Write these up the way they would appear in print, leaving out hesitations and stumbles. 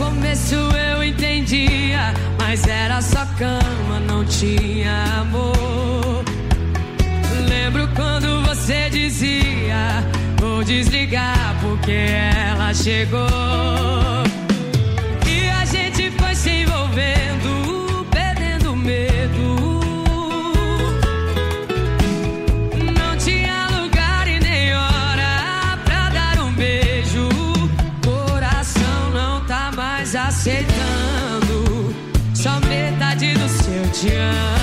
começo eu entendia, mas era só cama, não tinha amor. Lembro quando você dizia: vou desligar porque ela chegou. E a gente foi se envolvendo, perdendo medo. Não tinha lugar e nem hora pra dar um beijo. Coração não tá mais aceitando, só metade do seu te amo.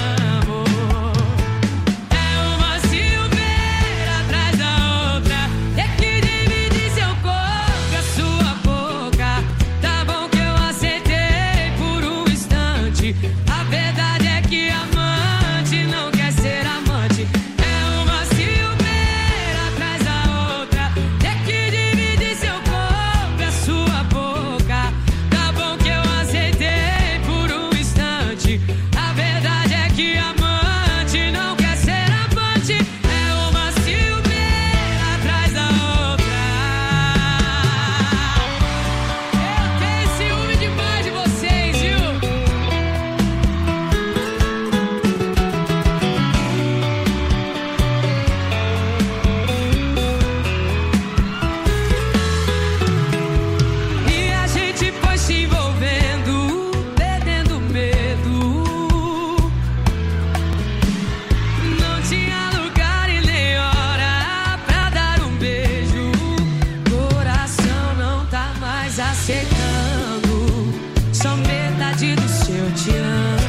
A verdade é que amante não quer ser amante. É uma ciumeira atrás da outra. Ter que dividir seu corpo e a sua boca. Tá bom que eu aceitei por um instante. A verdade é que amante não quer ser amante. É uma ciumeira atrás da outra. Eu tenho ciúme demais de vocês, viu? Se envolvendo, perdendo medo. Não tinha lugar e nem hora pra dar um beijo. Coração não tá mais aceitando, só metade do seu te amo.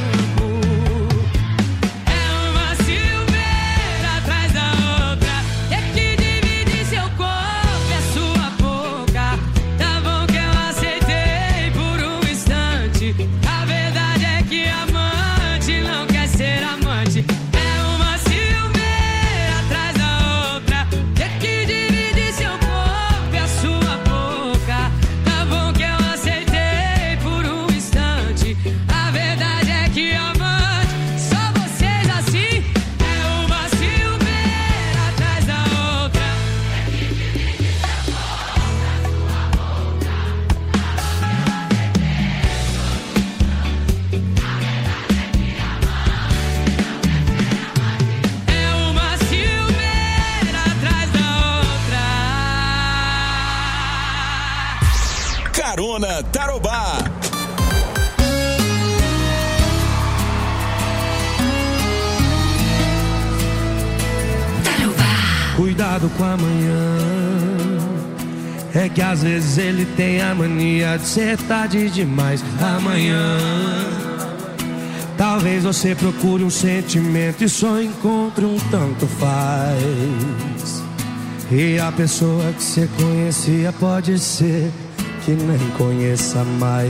É uma ciumeira atrás da outra. Ter que dividir seu corpo e a sua boca. Tá bom que eu aceitei por um instante. A verdade é que amante não quer ser amante. É uma ciumeira atrás da outra. Ter que dividir seu corpo e a sua boca. Tá bom que eu aceitei por um instante. A verdade é que amante, só vocês assim. É uma ciumeira atrás da outra. É uma ciumeira atrás da outra. Carona Tarobá. Cuidado com amanhã, é que às vezes ele tem a mania de ser tarde demais. Amanhã talvez você procure um sentimento e só encontre um tanto faz. E a pessoa que você conhecia pode ser que nem conheça mais.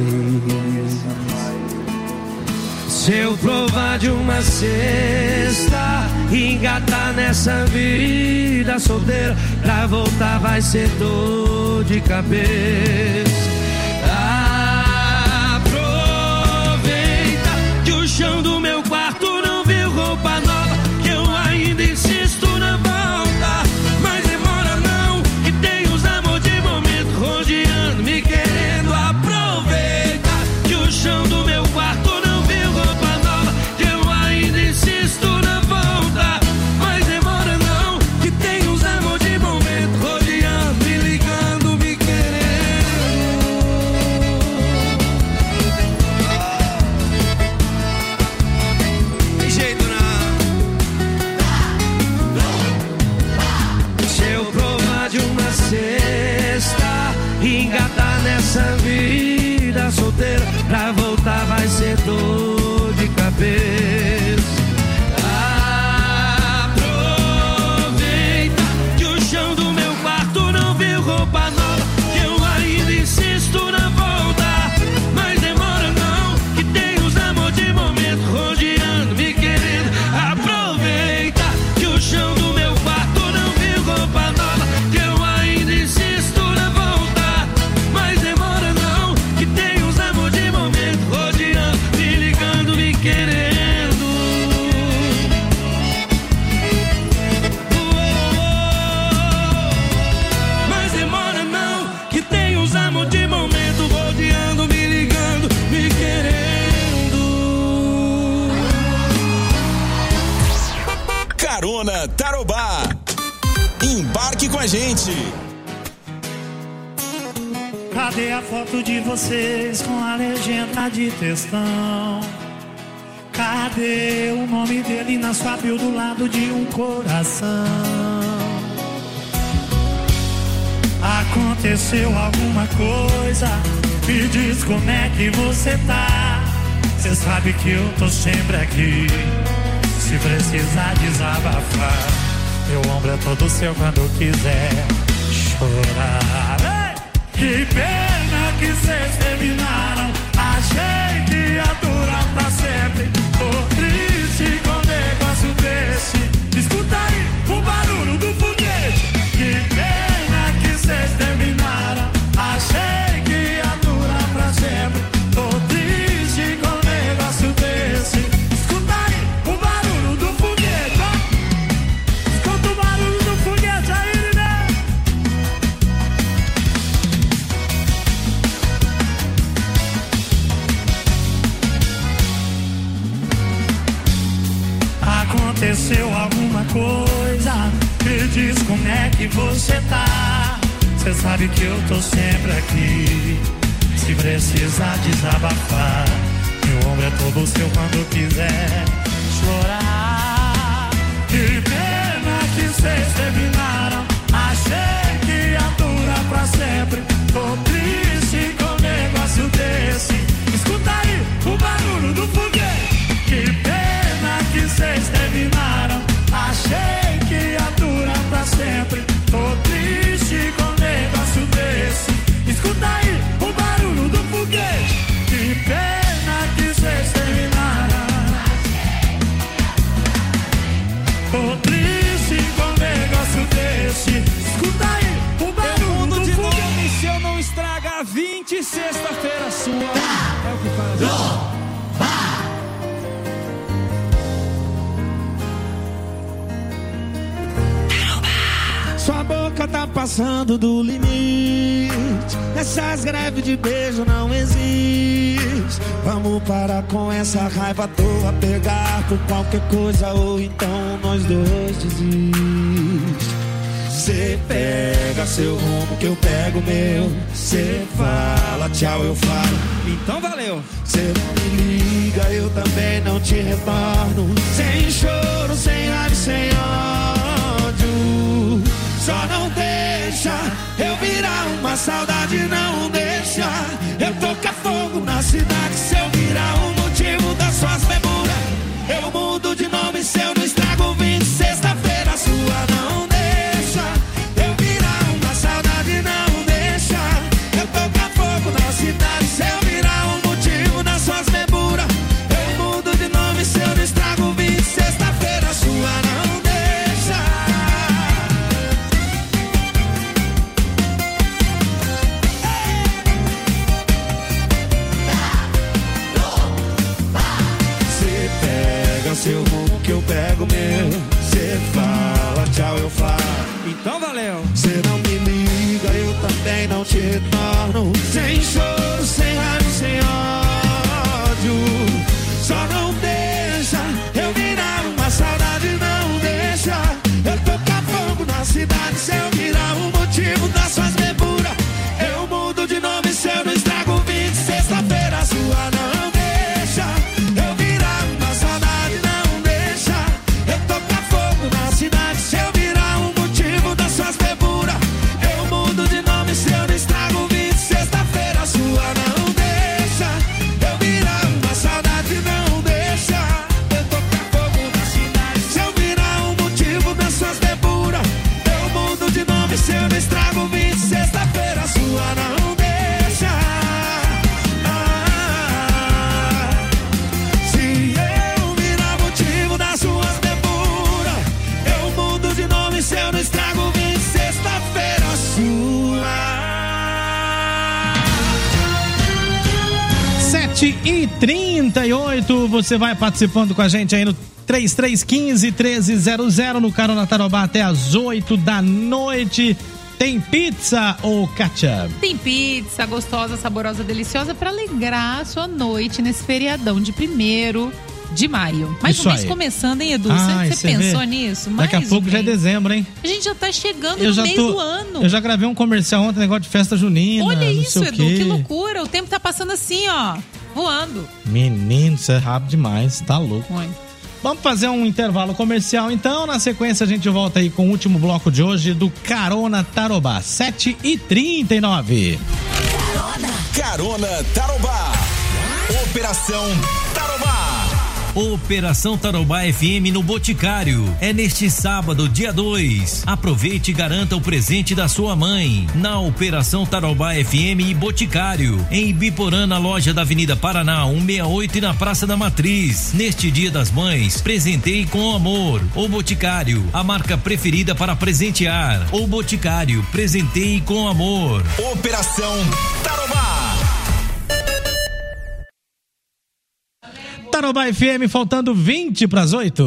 Se eu provar de uma cesta e engatar nessa vida solteira, pra voltar vai ser dor de cabeça. Aproveita que o chão do meu quarto não viu roupa nova, que eu ainda insisto na volta. Mas demora não, que tem os amor de momento rodeando, me querendo. Aproveita que o chão do meu quarto não viu roupa nova, que eu ainda insisto na volta. Mas demora não, que tem os amor de momento rodeando, me ligando, me querendo. com a gente. Cadê a foto de vocês com a legenda de textão? Cadê o nome dele na sua bio do lado de um coração? Aconteceu alguma coisa? Me diz como é que você tá. Cê sabe que eu tô sempre aqui, se precisar desabafar. Meu ombro é todo seu quando quiser chorar. Ei! Que pena que cês terminaram. Achei que ia durar pra sempre. Tô triste com um negócio desse. Escuta aí o barulho do foguete. Que pena que cês terminaram. Achei que ia durar pra sempre. Tô triste com um negócio desse. Escuta aí o barulho do foguete, ó. Escuta o barulho do foguete aí, né? Aconteceu alguma coisa? Me diz como é que você tá. Cê sabe que eu tô sempre aqui, se precisar desabafar. Meu ombro é todo seu quando quiser chorar. Que pena que cês terminaram. Achei que ia durar pra sempre. Tô triste com um negócio desse. Escuta aí o barulho do foguete. Que pena que cês terminaram. Achei que ia durar pra sempre. Tô triste com um negócio desse. Escuta aí o barulho do foguete. Que pena que cês terminaram. Tô triste com um negócio desse. Escuta aí o barulho do foguete. Se eu não estragar 20, sexta-feira sua. É o que faz. Sua boca tá passando do limite. Essas greves de beijo não existem. Vamos parar com essa raiva à toa. Pegar por qualquer coisa ou então nós dois desiste. Cê pega seu rumo que eu pego o meu. Cê fala tchau, eu falo. Então valeu. Cê não me liga, eu também não te retorno. Sem choro, sem raiva, sem ódio. Só não deixa eu virar uma saudade, não deixa eu tocar fogo na cidade. Se eu virar o motivo das suas demoras, eu mudo de nome se eu não estrago o vinho. Sexta-feira sua, não deixa eu virar uma saudade, não deixa eu tocar fogo na cidade. Se eu virar o motivo das suas demoras, eu mudo de nome se eu não estrago o vinho. Sexta-feira sua, não deixa. Seu rumo que eu pego meu. Cê fala tchau, eu falo. Então valeu. Cê não me liga, eu também não te retorno. Sem choro, sem raiva, sem ódio. Só não deixa eu virar uma saudade, não deixa eu tocar fogo na cidade. Se eu virar o motivo das suas deburas, eu mudo de nome se eu não estrago o vinho. Sexta-feira sua, não deixa eu virar uma saudade, não deixa eu tocar fogo na cidade. Se eu virar o motivo das suas deburas, eu mudo de nome se eu não estrago o vinho. Sexta-feira sua, não deixa eu virar uma saudade, não deixa eu tocar fogo na cidade. Se eu virar o motivo das suas deburas, eu mudo de nome se eu não estrago o vinho. Sexta-feira sua, não deixa. Se eu virar motivo das suas deburas, eu mudo de nome se eu não estrago o vinho. Sexta-feira sua. 7h38, você vai participando com a gente aí no 3315-1300 no Carona Tarobá até as 8 da noite. Tem pizza ou Kátia? Tem pizza gostosa, saborosa, deliciosa para alegrar a sua noite nesse feriadão de 1º de maio. Mais Isso um mês aí. começando, hein, Edu? Ai, Você pensou nisso? Daqui a pouco já é dezembro, hein? A gente já tá chegando no meio do ano. Eu já gravei um comercial ontem, negócio de festa junina. Olha não isso, sei o Edu, quê. que loucura. O tempo tá passando assim, ó, voando. Menino, isso é rápido demais, tá louco. Oi. Vamos fazer um intervalo comercial, então. Na sequência, a gente volta aí com o último bloco de hoje do Carona Tarobá, 7h39. Carona Tarobá. Operação Tarobá. Operação Tarobá FM no Boticário. É neste sábado, dia 2. Aproveite e garanta o presente da sua mãe. Na Operação Tarobá FM e Boticário. Em Ibiporã, na loja da Avenida Paraná, 168 e na Praça da Matriz. Neste Dia das Mães, presenteie com amor. O Boticário, a marca preferida para presentear. O Boticário, presenteie com amor. Operação Tarobá. Tarobá FM, faltando 20 para as 8.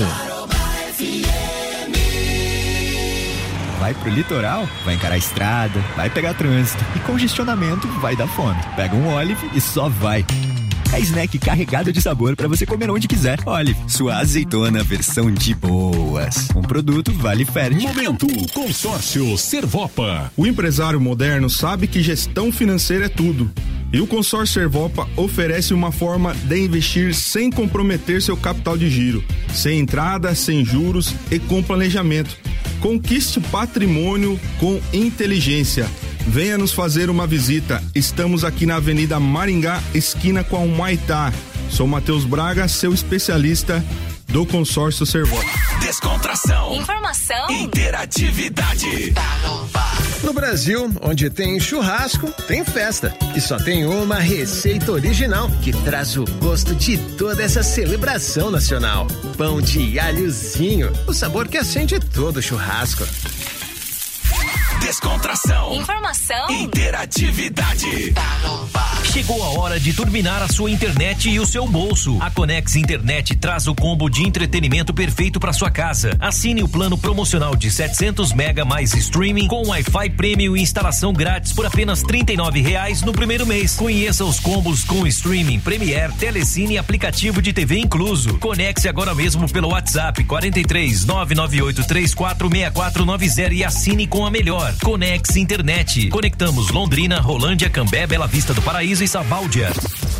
Vai pro litoral? Vai encarar a estrada, vai pegar trânsito e congestionamento vai dar fome. Pega um Olive e só vai. É snack carregado de sabor para você comer onde quiser. Olive, sua azeitona versão de boas. Um produto Vale Fértil. Momento Consórcio Servopa. O empresário moderno sabe que gestão financeira é tudo. E o Consórcio Servopa oferece uma forma de investir sem comprometer seu capital de giro, sem entrada, sem juros e com planejamento. Conquiste patrimônio com inteligência. Venha nos fazer uma visita. Estamos aqui na Avenida Maringá, esquina com a Humaitá. Sou Matheus Braga, seu especialista do Consórcio Servopa. Descontração. Informação. Interatividade. No Brasil, onde tem churrasco, tem festa. E só tem uma receita original que traz o gosto de toda essa celebração nacional. Pão de alhozinho, o sabor que acende todo churrasco. Descontração. Informação. Interatividade. Chegou a hora de turbinar a sua internet e o seu bolso. A Conex Internet traz o combo de entretenimento perfeito para sua casa. Assine o plano promocional de 700 mega mais streaming com Wi-Fi Premium e instalação grátis por apenas R$ 39,00 no primeiro mês. Conheça os combos com streaming, Premiere, Telecine e aplicativo de TV incluso. Conecte agora mesmo pelo WhatsApp 43 998 34 6490 e assine com a melhor. Conex Internet. Conectamos Londrina, Rolândia, Cambé, Bela Vista do Paraíso e Sabáudia.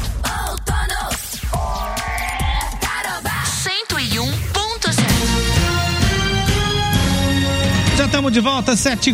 101.0. Já estamos de volta,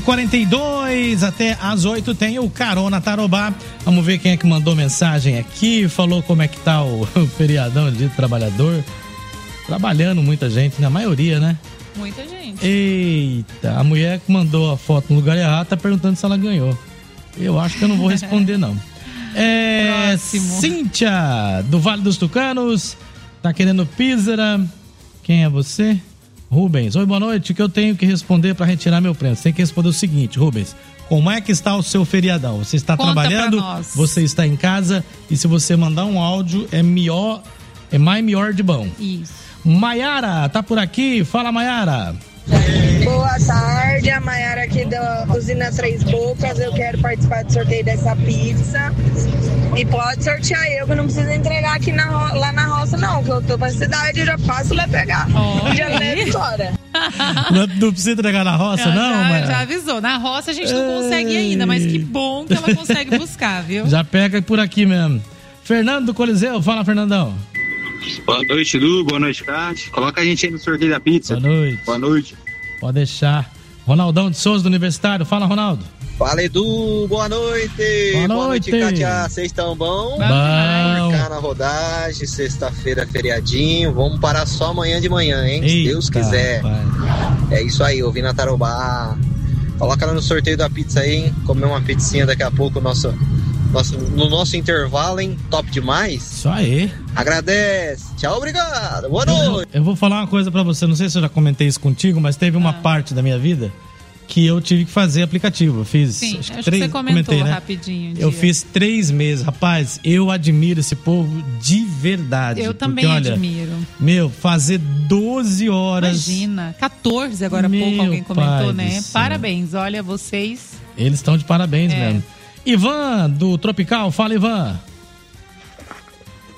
7h42, até às 8 tem o Carona Tarobá. Vamos ver quem é que mandou mensagem aqui, falou como é que tá o feriadão de trabalhador. Trabalhando muita gente, na maioria, né? Muita gente. Eita, a mulher que mandou a foto no lugar errado tá perguntando se ela ganhou. Eu acho que eu não vou responder, não. Próximo. Cíntia, do Vale dos Tucanos, tá querendo pízara. Quem é você? Rubens. Oi, boa noite. O que eu tenho que responder para retirar meu prêmio? Você tem que responder o seguinte, Rubens. Como é que está o seu feriadão? Você está trabalhando? Você está em casa? E se você mandar um áudio, é mais melhor de bom. Isso. Maiara, tá por aqui? Fala, Maiara. Boa tarde, a Maiara aqui da Usina Três Bocas. Eu quero participar do sorteio dessa pizza. E pode sortear eu, que não precisa entregar aqui lá na roça, não. Que eu tô pra cidade, eu já passo lá pegar. Já levo embora. Não precisa entregar na roça, não, Maiara? Já avisou. Na roça a gente não consegue ir ainda, mas que bom que ela consegue buscar, viu? Já pega por aqui mesmo. Fernando do Coliseu, fala, Fernandão. Boa noite, Lu. Boa noite, Cássio. Coloca a gente aí no sorteio da pizza. Boa noite. Boa noite. Pode deixar. Ronaldão de Souza, do Universitário. Fala, Ronaldo. Fala, Edu. Boa noite. Boa noite, Kátia. Vocês estão bom? Bom. Marcar na rodagem, sexta-feira, feriadinho. Vamos parar só amanhã de manhã, hein? Se Deus quiser. Pai. É isso aí, ouvindo a Tarobá. Coloca ela no sorteio da pizza aí, hein? Comer uma pizzinha daqui a pouco, no nosso intervalo, hein? Top demais. Isso aí. Agradece. Tchau, obrigado. Boa noite. Eu vou falar uma coisa pra você, não sei se eu já comentei isso contigo, mas teve uma parte da minha vida que eu tive que fazer aplicativo. Eu fiz. Sim, acho que 3, você comentou comentei, né? rapidinho. Eu fiz 3 meses. Rapaz, eu admiro esse povo de verdade. Eu também admiro. Meu, fazer 12 horas. Imagina, 14 agora há pouco alguém comentou, né? Parabéns, olha, vocês. Eles estão de parabéns mesmo. Ivan, do Tropical. Fala, Ivan.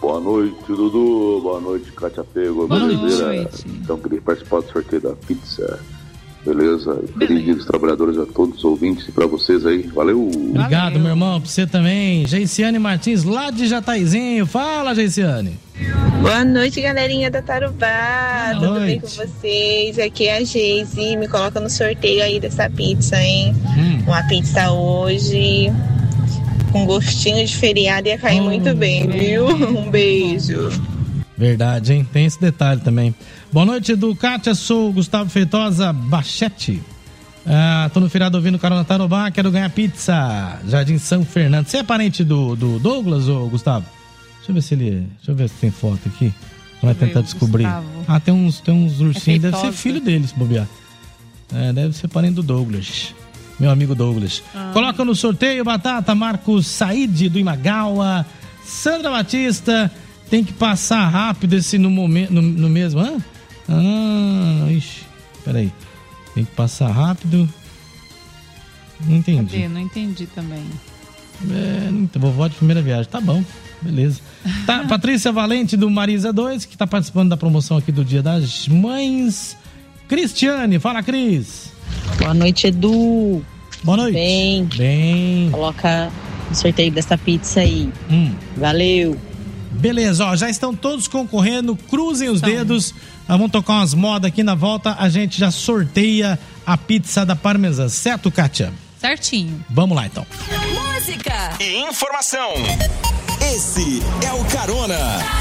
Boa noite, Dudu. Boa noite, Cátia Pego. Boa noite. Então, queria participar do sorteio da pizza. Beleza? Feliz dia dos trabalhadores a todos os ouvintes e pra vocês aí. Valeu! Obrigado, meu irmão. Pra você também. Geiciane Martins, lá de Jataizinho. Fala, Geiciane. Boa noite, galerinha da Tarubá. Boa Tudo bem noite. com vocês? Aqui é a Geise. Me coloca no sorteio aí dessa pizza, hein? Uma pizza hoje com gostinho de feriado ia cair muito bem, viu? Um beijo. Verdade, hein? Tem esse detalhe também. Boa noite, Edu. Kátia, sou Gustavo Feitosa Bachete. Tô no feriado ouvindo Carona Tarobá, quero ganhar pizza. Jardim São Fernando. Você é parente do Douglas, ou Gustavo? Deixa eu ver se tem foto aqui. Vai tentar descobrir. Gustavo. Tem uns ursinhos, deve ser filho dele, se bobear. Deve ser parente do Douglas. Meu amigo Douglas. Coloca no sorteio, Batata, Marcos Said do Imagawa, Sandra Batista. Tem que passar rápido esse no momento, no mesmo, ixi, peraí. Tem que passar rápido. Não entendi. Cadê? Não entendi também. Vovó de primeira viagem, tá bom, beleza. Tá, Patrícia Valente do Marisa 2, que tá participando da promoção aqui do Dia das Mães. Cristiane, fala, Cris. Boa noite, Edu. Boa noite. Bem. Coloca o sorteio dessa pizza aí. Valeu. Beleza, já estão todos concorrendo, cruzem os dedos, vamos tocar umas modas aqui na volta, a gente já sorteia a pizza da Parmesan, certo, Kátia? Certinho. Vamos lá, então. Música e informação. Esse é o Carona.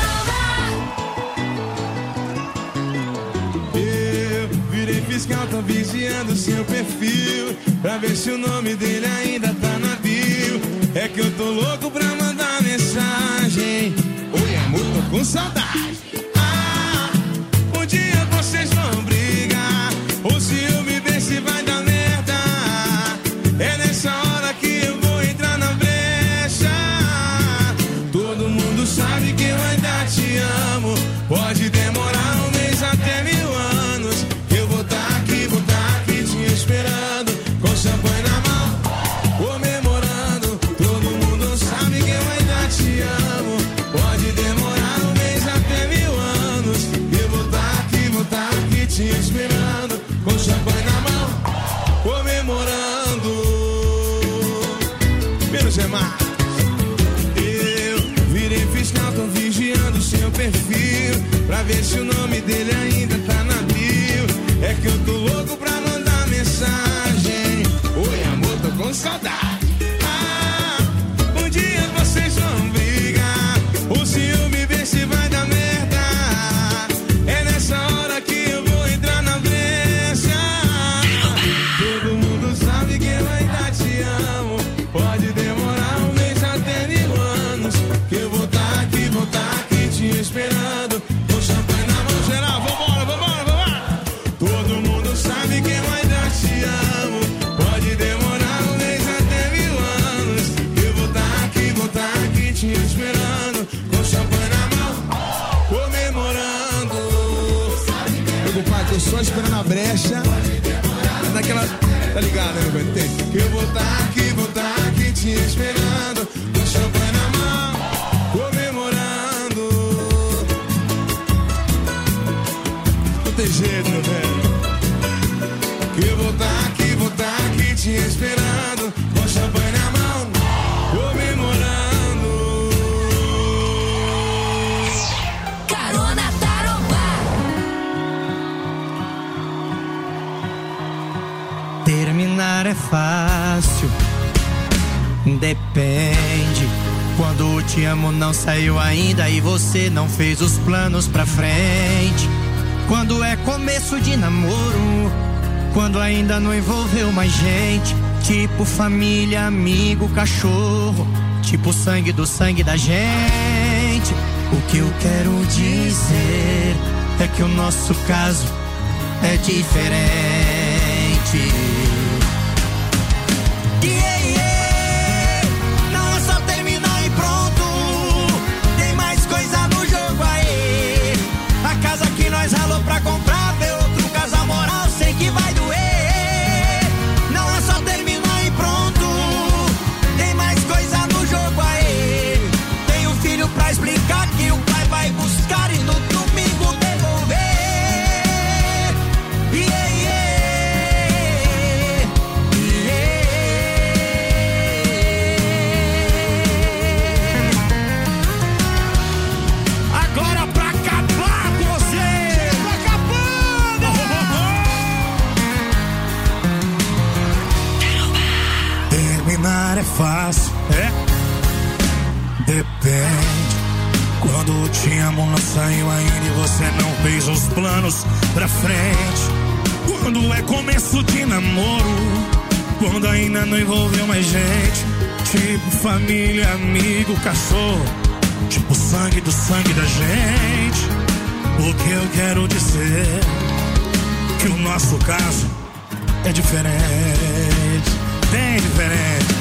Eu virei fiscal, tô vigiando seu perfil, pra ver se o nome dele ainda tá na bio. É que eu tô louco pra mandar mensagem. Oi, amor, tô com saudade. Um dia vocês vão brigar, ou se eu me ver se vai dar merda. É nessa hora que eu vou entrar na brecha. Todo mundo sabe que eu ainda te amo. Pode demorar um mês até 1000 anos. Eu vou tá aqui te esperando, com champanhe na mão, comemorando. Todo mundo sabe que eu ainda te amo. Pode demorar um mês até 1000 anos. Eu vou tá aqui te esperando, com champanhe na mão, comemorando. Menos é mais. Eu virei fiscal, tô vigiando seu perfil, pra ver se o nome dele ainda tá na bio. É que eu tô louco pra mandar mensagem. Oi, amor, tô com saudade. Um dia vocês vão brigar, ou se eu me ver se vai dar merda. É nessa hora que eu vou entrar na brecha. Todo mundo sabe que eu ainda te amo. Pode demorar um mês até 1000 anos. Que eu vou tá aqui te esperando, com champanhe na mão. Geral, vambora. Todo mundo sabe que eu ainda te amo. Pode demorar um mês até 1000 anos. Eu vou tá aqui te esperando, com champanhe na mão, comemorando. Meu compadre, tô só esperando a brecha. Naquela, tá ligado, né, meu velho? Que eu vou tá aqui te esperando, com champanhe na mão, comemorando. Não tem jeito, meu velho. Que eu vou tá aqui te esperando, com champanhe na mão, comemorando. Carona Tarobá. Terminar é fácil, depende. Quando o te amo não saiu ainda e você não fez os planos pra frente. Quando é começo de namoro, quando ainda não envolveu mais gente. Tipo família, amigo, cachorro, tipo sangue do sangue da gente. O que eu quero dizer é que o nosso caso é diferente. Não é só terminar e pronto, tem mais coisa no jogo aí. A casa que nós ralou pra comprar, ver outro casal moral, sei que vai doer. Não é só terminar e pronto, tem mais coisa no jogo aí. Tem um filho pra explicar que o Quando te amo não saiu ainda e você não fez os planos pra frente. Quando é começo de namoro, quando ainda não envolveu mais gente. Tipo família, amigo, cachorro, tipo sangue do sangue da gente. O que eu quero dizer que o nosso caso é diferente, bem diferente.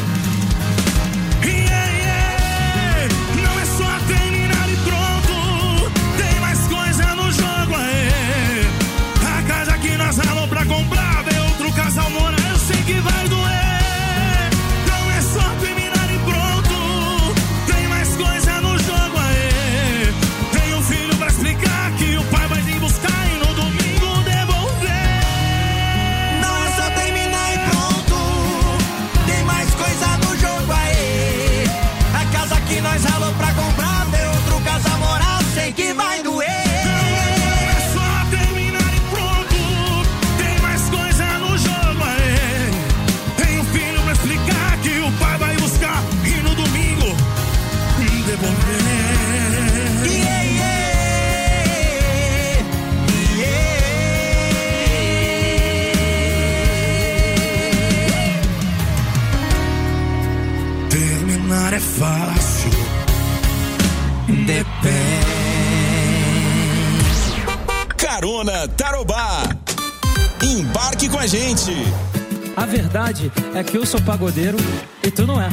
Não é só terminar e pronto, tem mais coisa no jogo aí. A casa que nós ralamos pra comprar, ver outro casal morar, eu sei que vai doer. Não é só terminar e pronto, tem mais coisa no jogo aí. Tem um filho pra explicar que o pai vai vir buscar e no domingo devolver. Não é só terminar e pronto, tem mais coisa no jogo aí. A casa que nós ralamos pra comprar, ver outro casal morar, eu sei que vai doer. Terminar é fácil, depende. Carona Tarobá. Embarque com a gente. A verdade é que eu sou pagodeiro e tu não é.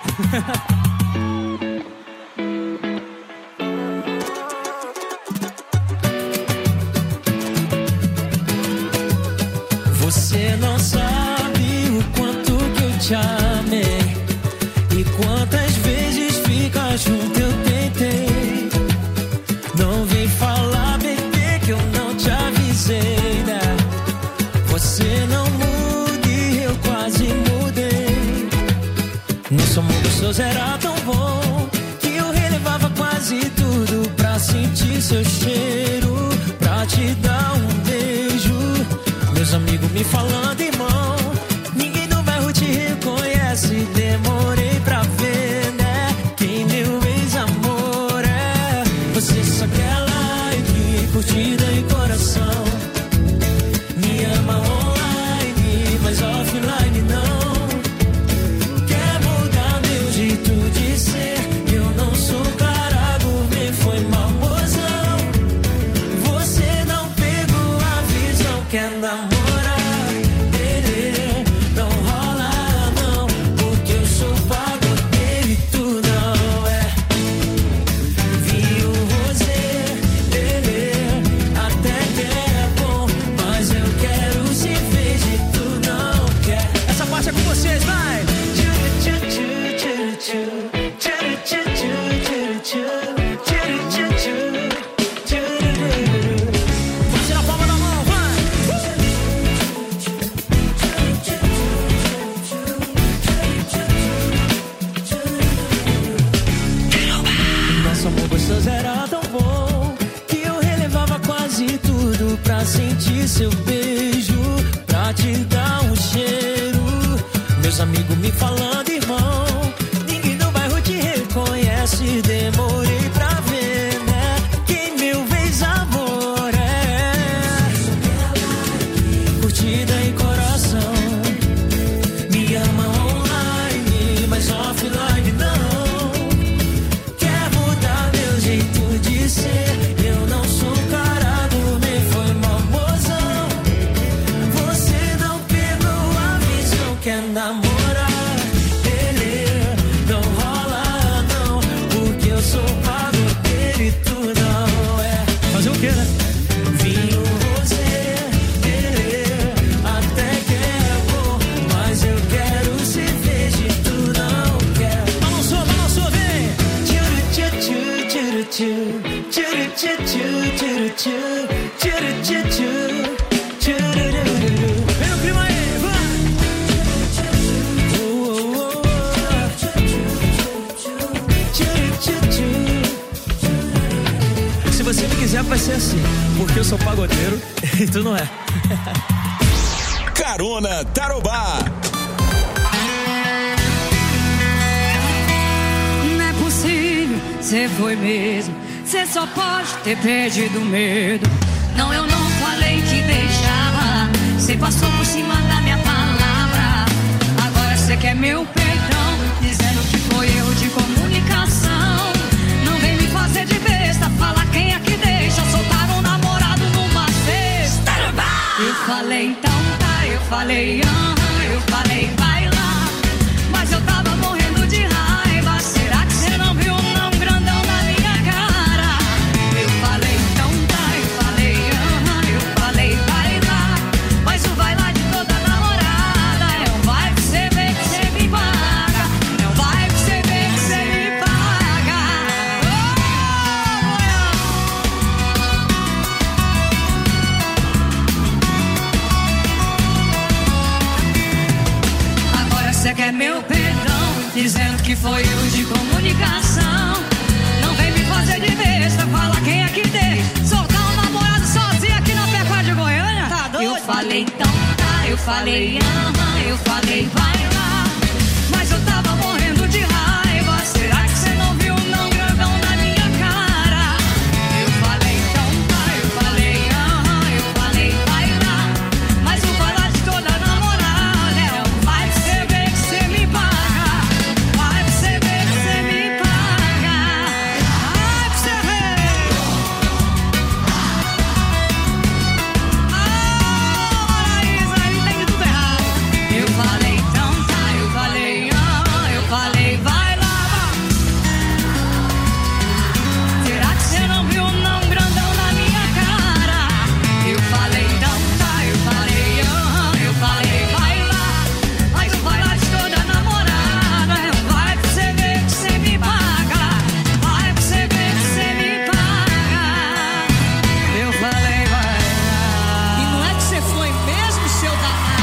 Você não sabe o quanto que eu te amei e quantas vezes ficar junto eu tentei. Não vem falar, bebê, que eu não te avisei, né? Você não muda e eu quase mudei. Nosso amor gostoso era tão bom que eu relevava quase tudo pra sentir seu cheiro, pra te dar um beijo. Meus amigos me falando, irmão, ninguém no bairro te reconhece. Demorei pra ver, né, quem meu ex-amor é. Você só quer like, curtida e coração. Me ama online, mas offline não. Quer mudar meu jeito de ser, eu não sou cara gourmet, foi mal mozão. Você não pegou a visão, quer namorar. Sentir seu beijo, pra te dar um cheiro. Meus amigos me falando, irmão, ninguém no bairro te reconhece. Demorei pra ver, né, quem meu ex-amor é. Curtida e coração. Me ama online, mas offline não. Quer mudar meu jeito de ser, eu não sou cara gourmet, foi mal mozão. Você não pegou a visão, quer namorar, ele não rola não, porque eu sou pagodeiro e tu não é. Fazer o quê, né? Vinho, rosé, ele até que é bom, mas eu quero cerveja e tu não quer. Balançou, vem! Tchuru, tchu, tchuru, tchu, tchuru, tchu, tchuru, tchu, tchuru, tchu, tchu, tchurururu. Vem no clima aí, vai! Tchuru, tchu, tchu. Se você me quiser, vai ser assim, porque eu sou pagodeiro e tu não é. Carona Tarobá. Não é possível Cê foi mesmo, cê só pode ter perdido o medo. Não, eu não falei que deixava, cê passou por cima da minha palavra. Agora cê quer meu perdão, dizendo que foi erro de comunicação. Não vem me fazer de besta, fala quem é que deixa soltar um namorado numa cesta. Eu falei então tá, eu falei eu falei vai lá. Mas eu tava morrendo de raiva, será que cê não viu não grandão na minha cara? Eu falei então tá, eu falei vai lá. Mas o vai lá de toda namorada é um vai que cê vê que cê me paga. É um vai que cê vê que cê me paga. Agora cê quer meu perdão, dizendo que foi erro de comunicação. Não vem me fazer de besta, fala quem é que tem. Soltar um namorado sozinho aqui na Pecuária de Goiânia? Tá doido? Eu falei então tá, eu falei vai lá. Mas eu tava morrendo de raiva, será que cê não viu não grandão na minha cara? Eu falei então tá, eu falei vai lá. Mas o vai lá de toda namorada é um vai que cê vê que cê me paga. Vai que cê vê que cê me paga. Vai que cê vê. Paraíso, aí tem tudo errado. Eu falei então tá, eu falei vai lá. Será que cê não viu não grandão na minha cara? Eu falei então tá, eu falei vai lá. Mas o vai lá de toda namorada é um vai que cê vê que cê me paga. Vai que cê vê que cê me paga. Eu falei vai lá. E não é que cê foi mesmo, seu danado?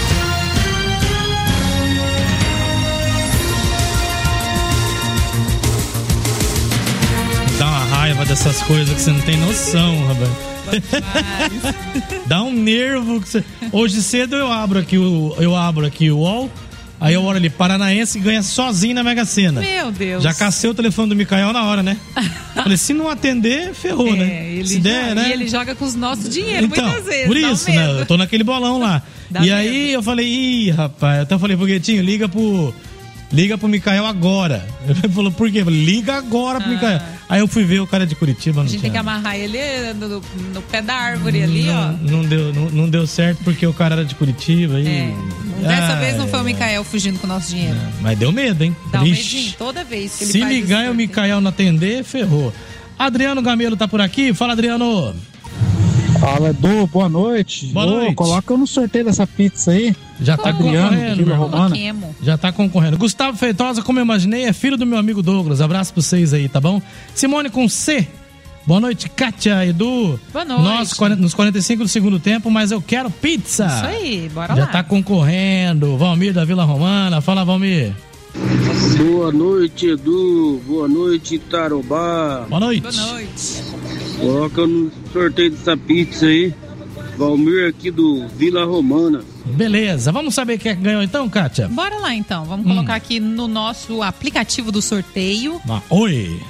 Dá uma raiva dessas coisas que você não tem noção, rapaz. Dá um nervo que você... Hoje cedo eu abro aqui o UOL, aí eu olho ali, Paranaense ganha sozinho na Mega Sena. Meu Deus. Já cacei o telefone do Micael na hora, né? Falei, se não atender, ferrou, né? Se der, né? E ele joga com os nossos dinheiro Então, muitas vezes. por dá um isso, né? medo. Eu tô naquele bolão lá. Dá E aí eu falei, ih, rapaz. Então eu falei, Foguetinho, liga pro Micael agora. Ele falou, por quê? Eu falei, liga agora pro Micael. Aí eu fui ver o cara de Curitiba. A gente tem que amarrar ele no pé da árvore ali, ó. Não deu certo porque o cara era de Curitiba. E... Dessa vez não foi o Micael fugindo com o nosso dinheiro. Mas deu medo, hein? Dá um medinho toda vez que ele Se faz ligar e isso. o Micael não atender, ferrou. Adriano Gamelo tá por aqui. Fala, Adriano. Fala, Edu, boa noite. Boa noite. Coloca eu no sorteio dessa pizza aí. Já tá Adriano, concorrendo, Vila Romana. Já tá concorrendo. Gustavo Feitosa, como eu imaginei, é filho do meu amigo Douglas. Abraço pra vocês aí, tá bom? Simone com C. Boa noite, Kátia, Edu. Boa noite. Nos 45 do segundo tempo, mas eu quero pizza. Isso aí, bora Já lá. tá concorrendo. Valmir da Vila Romana. Fala, Valmir. Boa noite, Edu. Boa noite, Tarobá. Boa noite. Boa noite. Coloca no sorteio dessa pizza aí. Valmir aqui do Vila Romana. Beleza, vamos saber quem é que ganhou então, Kátia? Bora lá então, vamos colocar aqui no nosso aplicativo do sorteio. Oi.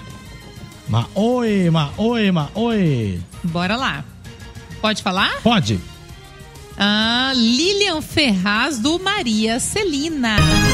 Bora lá. Pode falar? Pode. Lilian Ferraz do Maria Celina.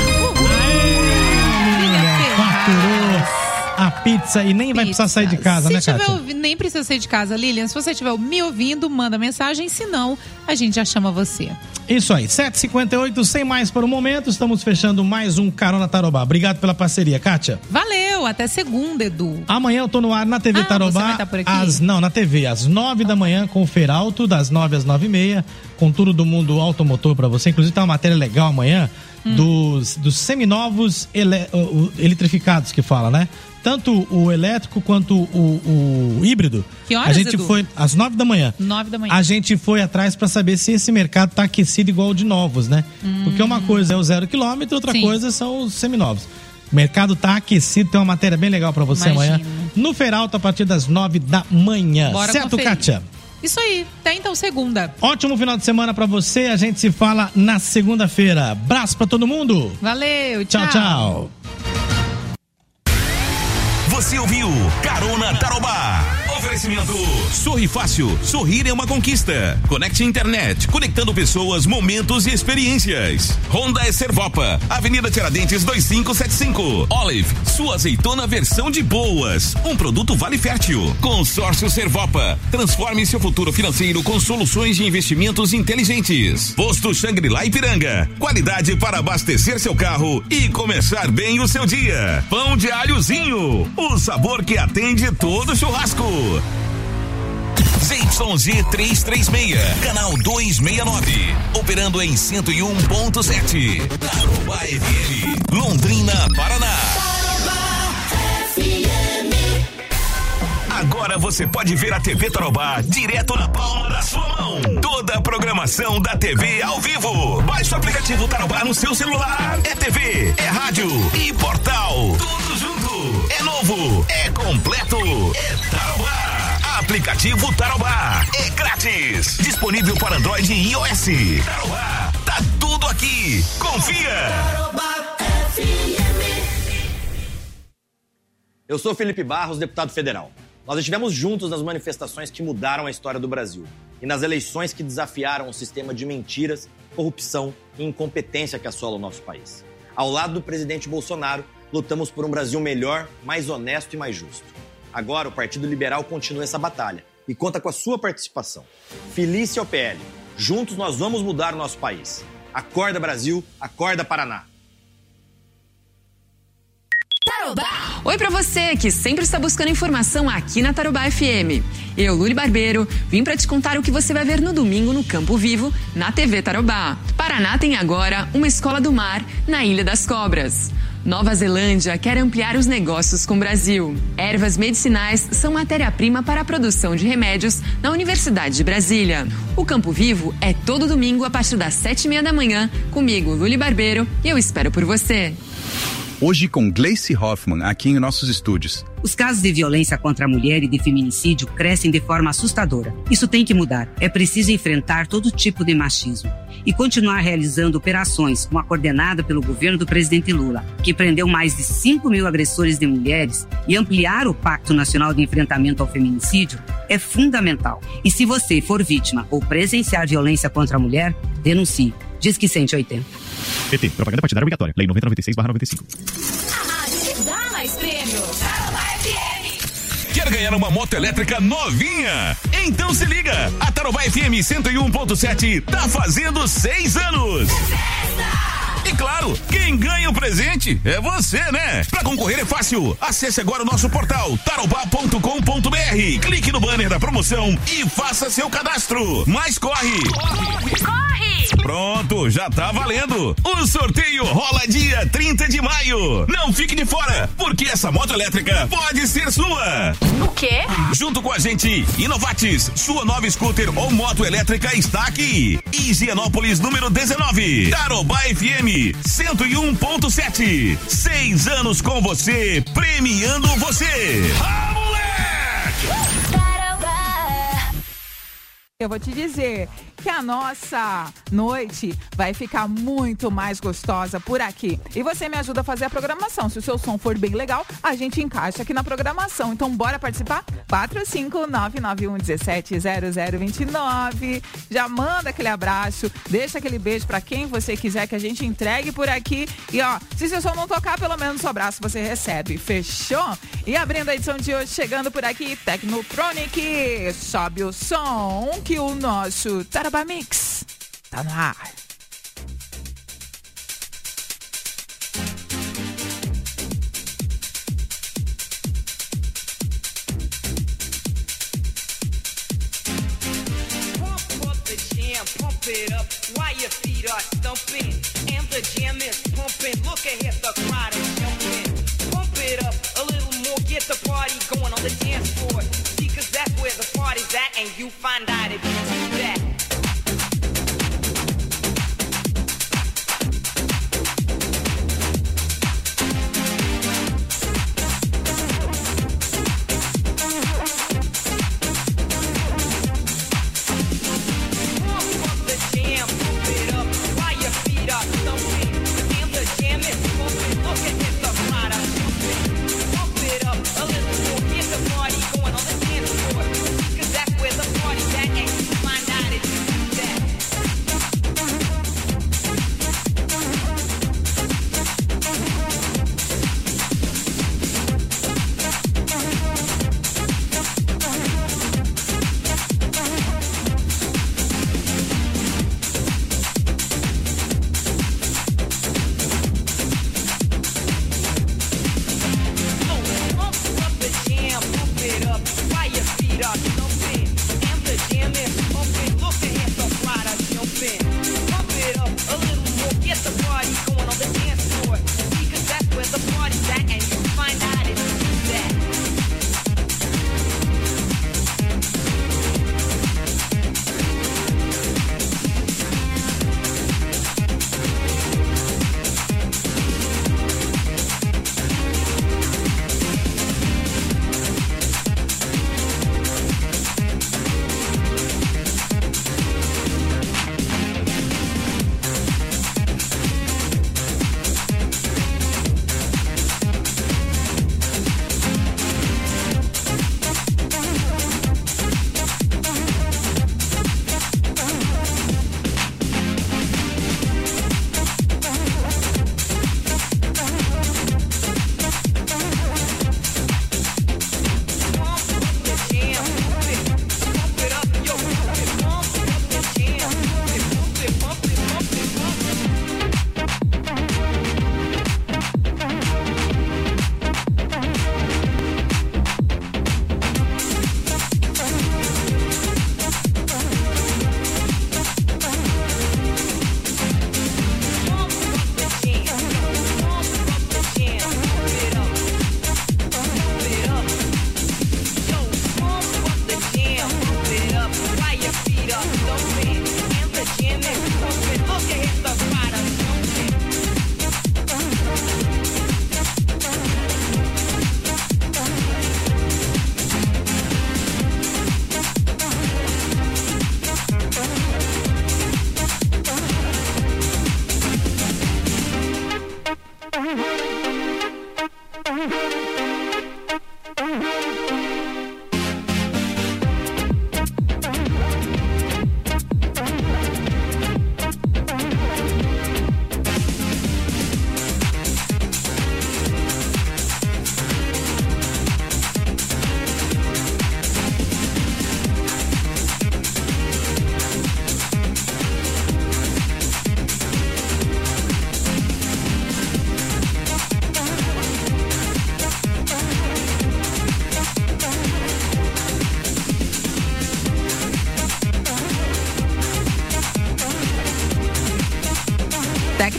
Faturou a pizza e nem vai precisar sair de casa, né, Kátia? Nem precisa sair de casa, Lilian. Se você estiver me ouvindo, manda mensagem. Se não, a gente já chama você. Isso aí, 7h58, sem mais por um momento. Estamos fechando mais um Carona Tarobá. Obrigado pela parceria, Kátia. Valeu, até segunda, Edu. Amanhã eu tô no ar na TV Tarobá. Você vai estar por aqui? Na TV, às 9 da manhã, com o Feralto, das 9 às 9h30, com tudo do mundo automotor pra você. Inclusive tá uma matéria legal amanhã dos seminovos eletrificados que fala, né? Tanto o elétrico quanto o híbrido. Que horas, a gente Edu? foi às 9 da manhã. 9 da manhã. A gente foi atrás pra saber se esse mercado tá aquecido igual o de novos, né? Porque uma coisa é o 0 km, outra coisa são os seminovos. O mercado tá aquecido, tem uma matéria bem legal pra você amanhã. No Feralto, a partir das 9 da manhã. Bora certo, conferir. Kátia? Isso aí, até então segunda. Ótimo final de semana pra você. A gente se fala na segunda-feira. Abraço pra todo mundo. Valeu, Tchau, tchau. Você ouviu Carona Tarobá. Oferecimento Sorri Fácil, sorrir é uma conquista. Conecte Internet, conectando pessoas, momentos e experiências. Honda Servopa, Avenida Tiradentes 2575. Olive, sua azeitona versão de boas. Um produto Vale Fértil. Consórcio Servopa, transforme seu futuro financeiro com soluções de investimentos inteligentes. Posto Shangri-La Ipiranga, qualidade para abastecer seu carro e começar bem o seu dia. Pão de alhozinho, o sabor que atende todo churrasco. ZYZ 336, canal 269, operando em 101.7. Tarobá FM, Londrina, Paraná. Agora você pode ver a TV Tarobá direto na palma da sua mão. Toda a programação da TV ao vivo. Baixe o aplicativo Tarobá no seu celular. É TV, é rádio e portal. Tudo junto. É novo, é completo. É Tarobá. Aplicativo Tarobá. É grátis. Disponível para Android e iOS. Tarobá. Tá tudo aqui. Confia. Tarobá FM. Eu sou Felipe Barros, deputado federal. Nós estivemos juntos nas manifestações que mudaram a história do Brasil e nas eleições que desafiaram o sistema de mentiras, corrupção e incompetência que assola o nosso país. Ao lado do presidente Bolsonaro, lutamos por um Brasil melhor, mais honesto e mais justo. Agora, o Partido Liberal continua essa batalha e conta com a sua participação. Filie-se ao PL. Juntos nós vamos mudar o nosso país. Acorda, Brasil. Acorda, Paraná. Tarobá. Oi pra você que sempre está buscando informação aqui na Tarobá FM. Eu, Luli Barbeiro, vim pra te contar o que você vai ver no domingo no Campo Vivo, na TV Tarobá. Paraná tem agora uma escola do mar na Ilha das Cobras. Nova Zelândia quer ampliar os negócios com o Brasil. Ervas medicinais são matéria-prima para a produção de remédios na Universidade de Brasília. O Campo Vivo é todo domingo a partir das 7:30 da manhã, comigo, Luli Barbeiro, e eu espero por você. Hoje com Gleice Hoffmann, aqui em nossos estúdios. Os casos de violência contra a mulher e de feminicídio crescem de forma assustadora. Isso tem que mudar. É preciso enfrentar todo tipo de machismo e continuar realizando operações como a coordenada pelo governo do presidente Lula, que prendeu mais de 5.000 agressores de mulheres, e ampliar o Pacto Nacional de Enfrentamento ao Feminicídio é fundamental. E se você for vítima ou presenciar violência contra a mulher, denuncie. Diz que 180. PT, propaganda partidária obrigatória. Lei 9096/95. A rádio que dá mais prêmios. Tarobá FM. Quer ganhar uma moto elétrica novinha? Então se liga! A Tarobá FM 101.7 tá fazendo 6 anos! E claro, quem ganha o presente é você, né? Pra concorrer é fácil. Acesse agora o nosso portal tarobá.com.br. Clique no banner da promoção e faça seu cadastro. Mas corre! Corre! Pronto, já tá valendo. O sorteio rola dia 30 de maio. Não fique de fora, porque essa moto elétrica pode ser sua. O quê? Junto com a gente, Inovatis, sua nova scooter ou moto elétrica está aqui. Higienópolis número 19. Tarobá FM 101.7. 6 anos com você, premiando você. Ah, moleque! Eu vou te dizer que a nossa noite vai ficar muito mais gostosa por aqui. E você me ajuda a fazer a programação. Se o seu som for bem legal, a gente encaixa aqui na programação. Então, bora participar? 45991170029. Já manda aquele abraço, deixa aquele beijo pra quem você quiser que a gente entregue por aqui. E ó, se seu som não tocar, pelo menos o abraço você recebe. Fechou? E abrindo a edição de hoje, chegando por aqui, Technotronic. Sobe o som que o nosso Tarobá Mix tá no ar. Pump it up while your feet are stumping and the jam is pumping. Look ahead, the crowd is jumping. Pump it up a little more, get the party going on the dance floor. See, 'cause that's where the party's at, and you find out if you do that. Look at this, the crowd is jumping. Pump it up a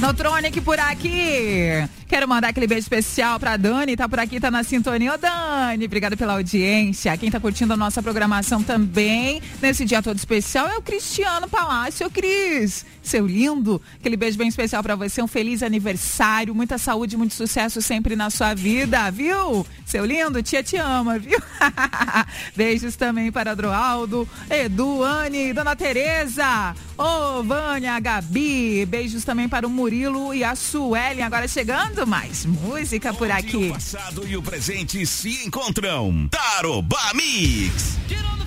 Notronic por aqui. Quero mandar aquele beijo especial pra Dani, tá por aqui, tá na sintonia. Ô Dani, obrigada pela audiência. Quem tá curtindo a nossa programação também nesse dia todo especial é o Cristiano Palácio. Ô Cris, seu lindo, aquele beijo bem especial pra você, um feliz aniversário, muita saúde, muito sucesso sempre na sua vida, viu? Seu lindo, tia te ama, viu? Beijos também para Adroaldo, Edu, Anne, Dona Tereza, ô Vânia, Gabi, beijos também para o Murilo e a Suelen, agora chegando mais música por aqui. O passado e o presente se encontram. Tarobá Mix.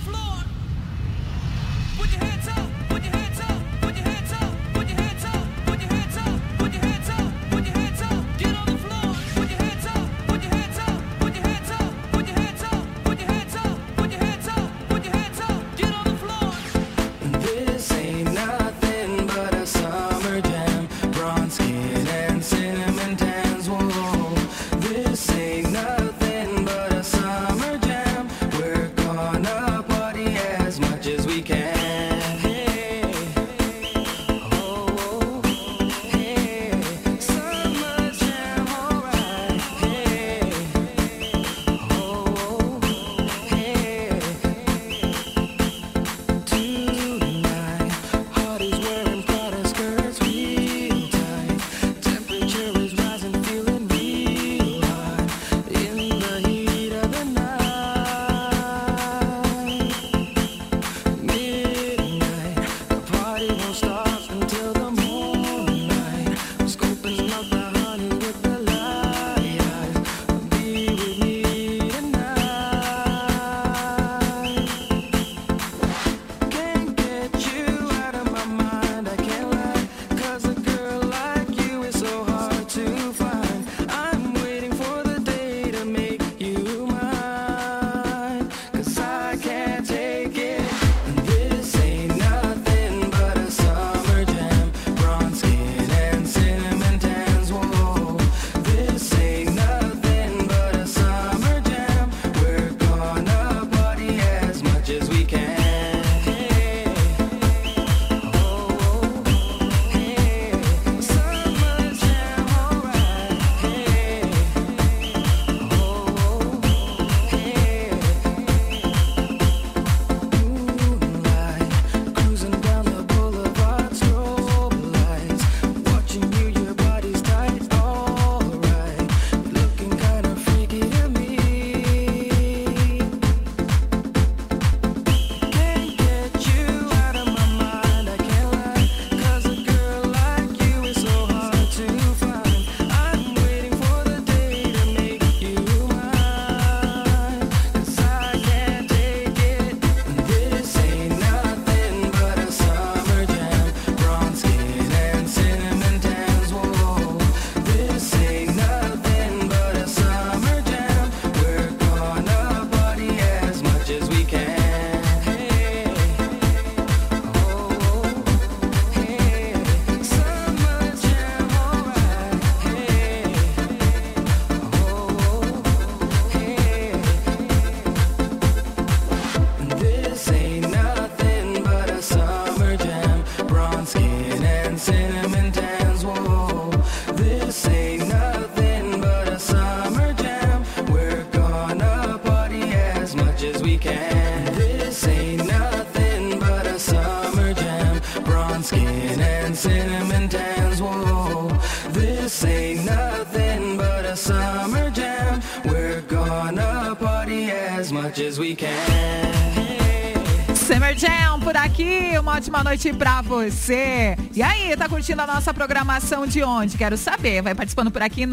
Summer Jam por aqui, uma ótima noite pra você. E aí, tá curtindo a nossa programação de onde? Quero saber, vai participando por aqui,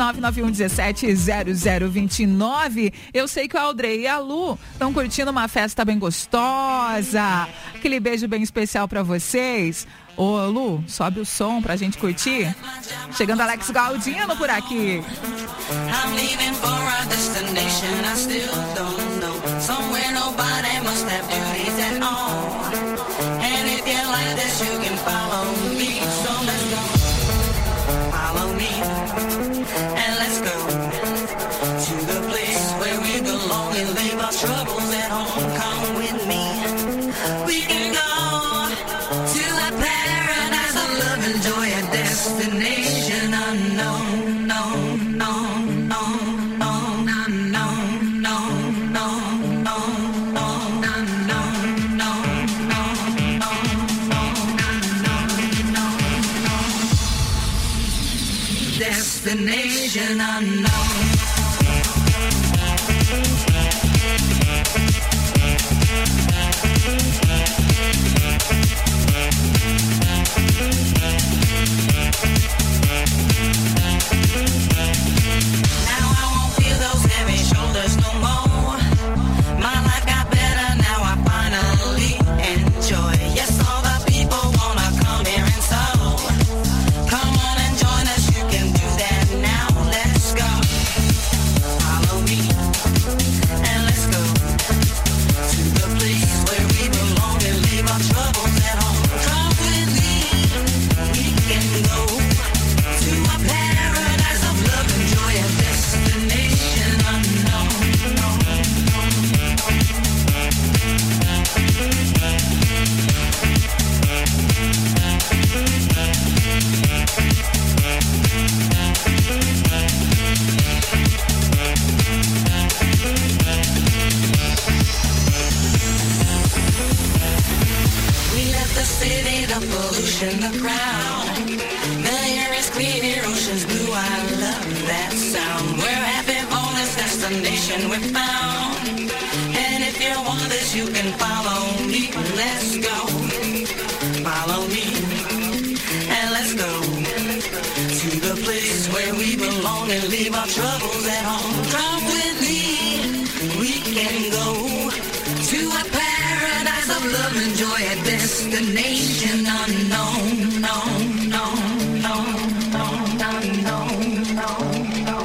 991-17-0029. Eu sei que o Aldrey e a Lu estão curtindo uma festa bem gostosa. Aquele beijo bem especial pra vocês. Ô Lu, sobe o som pra gente curtir. Chegando Alex Galdino por aqui. I'm leaving for a destination I still don't know. Somewhere nobody must have duties at all. And if you like this, you can follow me. So let's go. Follow me. And let's go to the place where we belong and leave our troubles at home. Come with me. We can go to a paradise of love and joy, a destination destination unknown. Now I won't feel those heavy shoulders no more. My life got better now, I finally enjoy. Yes, all the people wanna come here and so come on and join us, you can do that now. Let's go, follow me, and let's go to the place where we belong and leave our troubles at home. Come with me, we can go to a paradise of love and joy, a destination unknown. We left the city, the pollution, the crowd. The air is clear, ocean's blue, I love that sound. We're happy for this destination we found. And if you want this, you can follow me. Let's go, follow me, and let's go to the place where we belong and leave our troubles at home. Come with me, we can go to a paradise of love and joy, a destination unknown. No, no, no, no, no, no, no, no.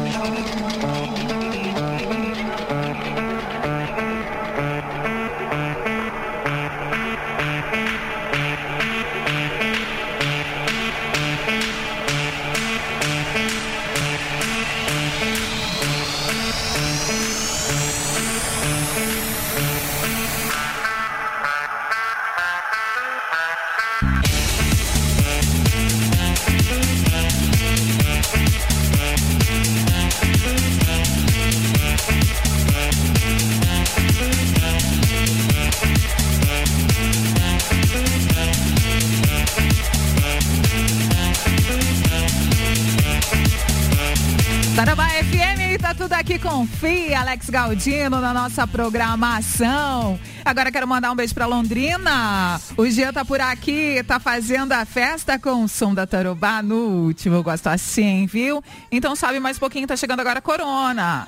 Tarobá FM, tá tudo aqui com Fih, Alex Galdino na nossa programação. Agora quero mandar um beijo pra Londrina. O Jean tá por aqui, tá fazendo a festa com o som da Tarobá no último. Eu gosto assim, viu? Então sobe mais pouquinho, tá chegando agora a Corona.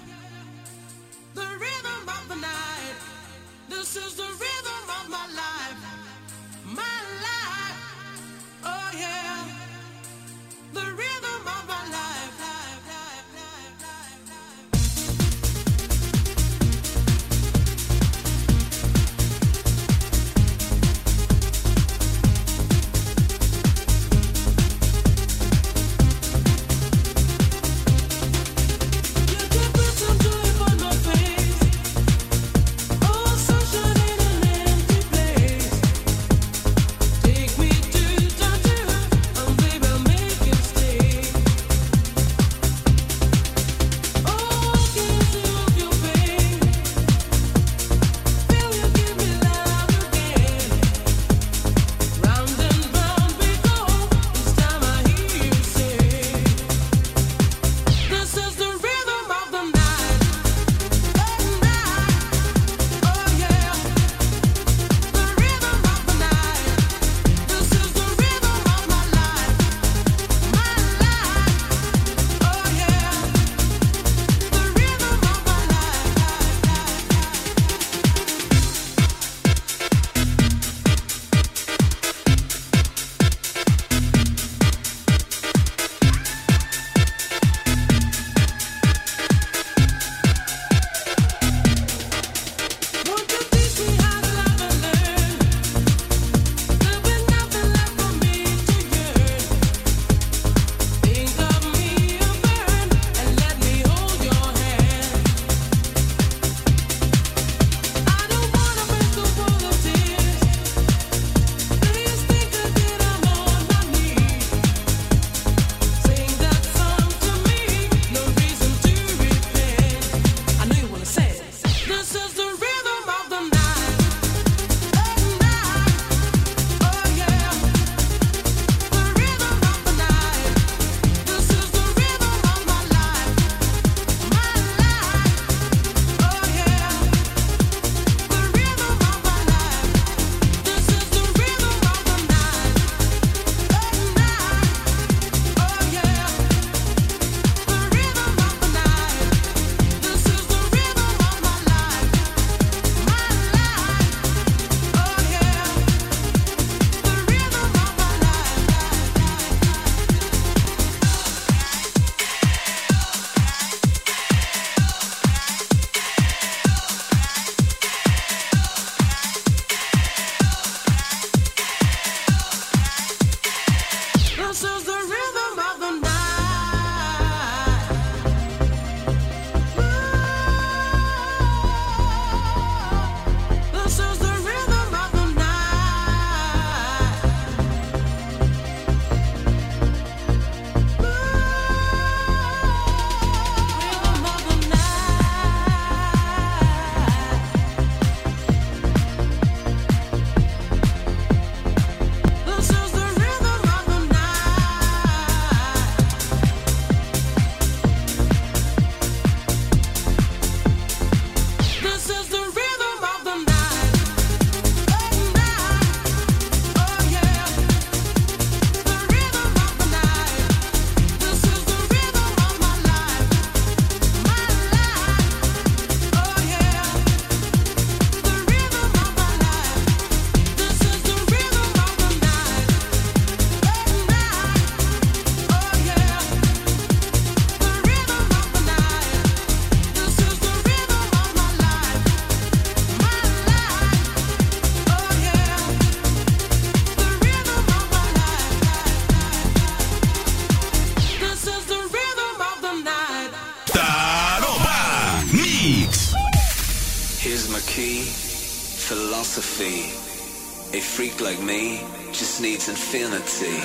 Put philosophy. A freak like me just needs infinity.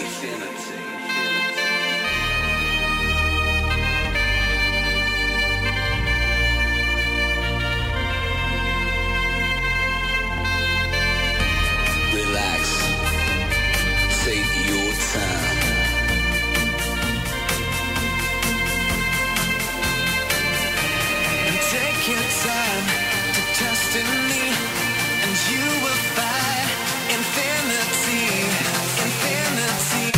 Relax. Take your time. And take your time to trust in me, and you will find infinity, infinity.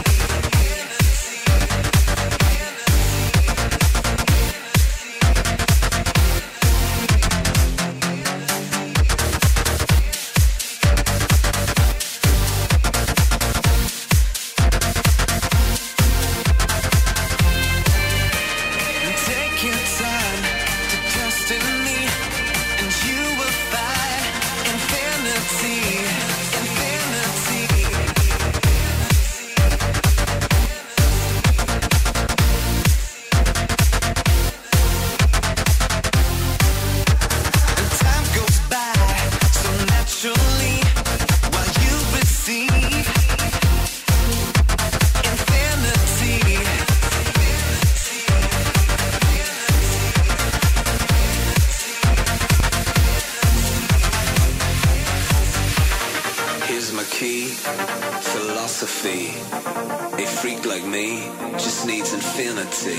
Philosophy. A freak like me just needs infinity.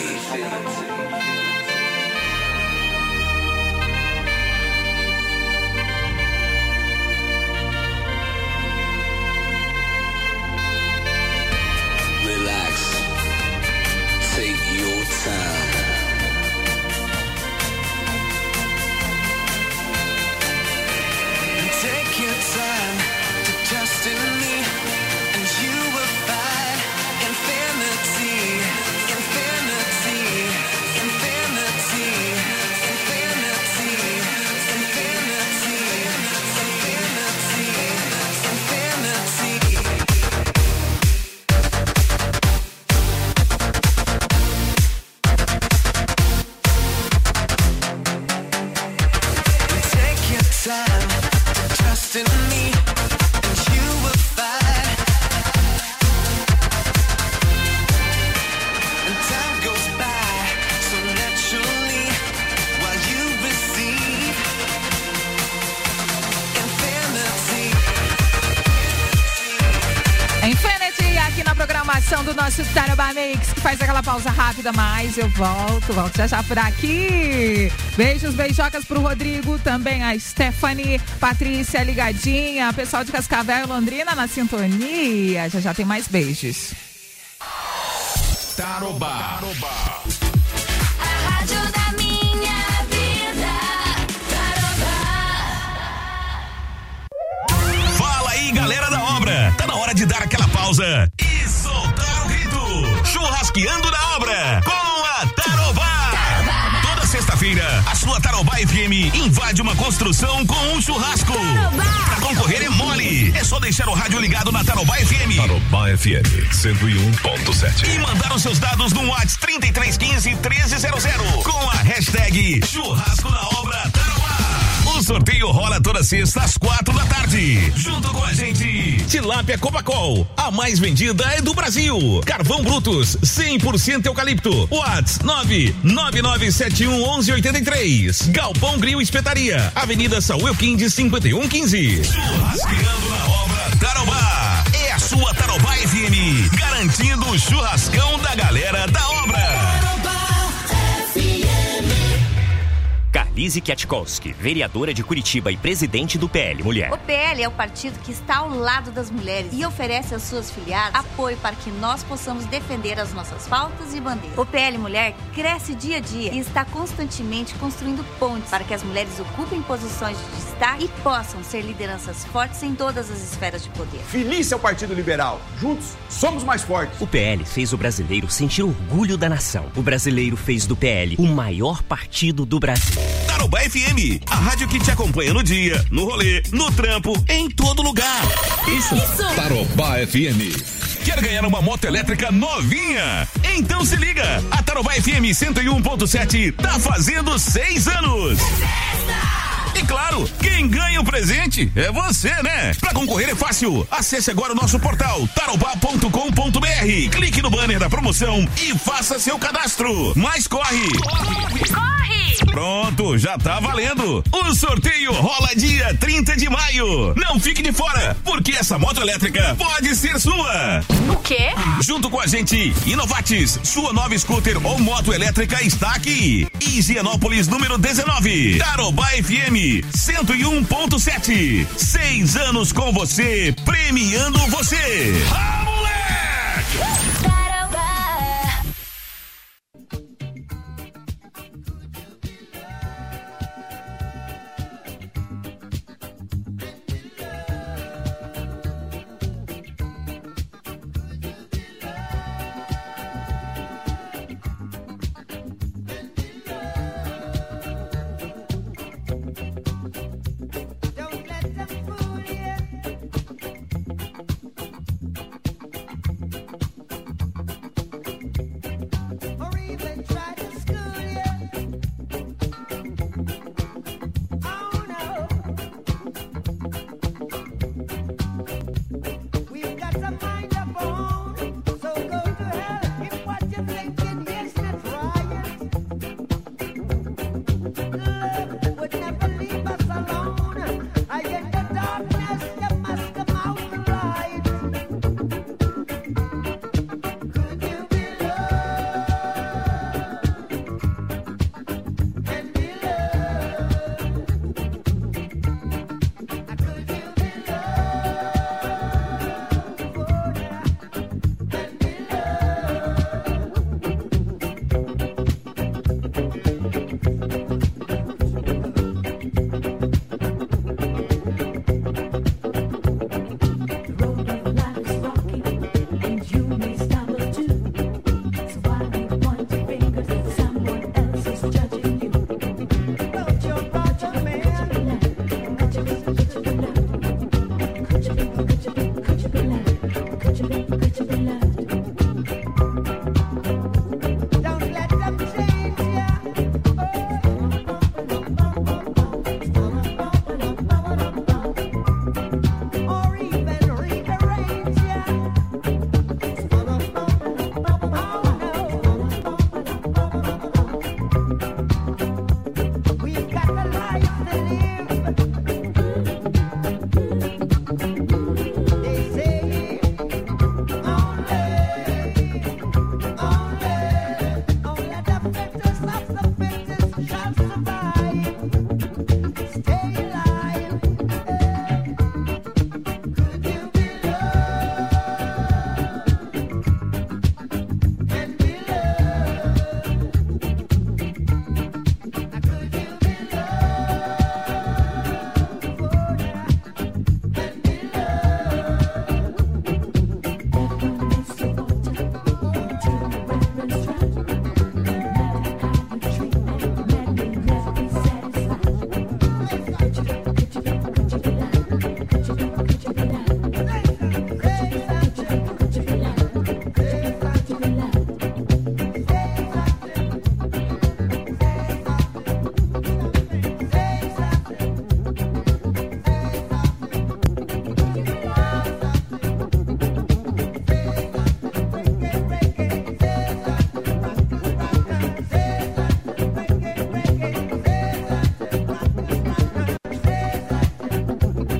Relax. Take your time. And take your time to trust in me, and you will find infinity, infinity, infinity, infinity, infinity, infinity, infinity. Take your time to trust in me, and you will find. And time goes by so naturally while you receive infinity. Infinity aqui na programação do nosso Tarobá Mix, que faz aquela pausa rápida, mas eu volto já por aqui. Beijos, beijocas pro Rodrigo, também a Stephanie, Patrícia ligadinha, pessoal de Cascavel e Londrina na sintonia. Já tem mais beijos. Tarobá. A rádio da minha vida. Fala aí, galera da obra. Tá na hora de dar aquela pausa e soltar o grito. Churrasqueando na obra com a Tarobá. Toda sexta-feira, a sua Tarobá FM invade uma construção com um churrasco. Pra concorrer é mole. É só deixar o rádio ligado na Tarobá FM. Tarobá FM 101.7. E mandar os seus dados no WhatsApp 3315-1300 com a hashtag Churrasco na Obra Tarobá. O sorteio rola toda sexta às 4h. Junto com a gente, Tilápia Copacol, a mais vendida é do Brasil. Carvão Brutus, 100% eucalipto. WhatsApp 999711183. Galpão Grill Espetaria, Avenida Saúl Elquinde 5115. Churrasqueando na Obra Tarobá. É a sua Tarobá FM, garantindo o churrascão da galera da obra. Carlise Kwiatkowski, vereadora de Curitiba e presidente do PL Mulher. O PL é o partido que está ao lado das mulheres e oferece às suas filiadas apoio para que nós possamos defender as nossas pautas e bandeiras. O PL Mulher cresce dia a dia e está constantemente construindo pontes para que as mulheres ocupem posições de destaque e possam ser lideranças fortes em todas as esferas de poder. Feliz é o Partido Liberal. Juntos, somos mais fortes. O PL fez o brasileiro sentir orgulho da nação. O brasileiro fez do PL o maior partido do Brasil. Tarobá FM, a rádio que te acompanha no dia, no rolê, no trampo, em todo lugar. Isso. Tarobá FM. Quer ganhar uma moto elétrica novinha? Então se liga, a Tarobá FM 101.7 tá fazendo 6 anos. E claro, quem ganha o presente é você, né? Pra concorrer é fácil. Acesse agora o nosso portal tarobá.com.br. Clique no banner da promoção e faça seu cadastro. Mas corre! Pronto, já tá valendo. O sorteio rola dia 30 de maio. Não fique de fora, porque essa moto elétrica pode ser sua. O quê? Junto com a gente, Inovatis, sua nova scooter ou moto elétrica está aqui. Higienópolis número 19, Tarobá FM 101.7. 6 anos com você, premiando você.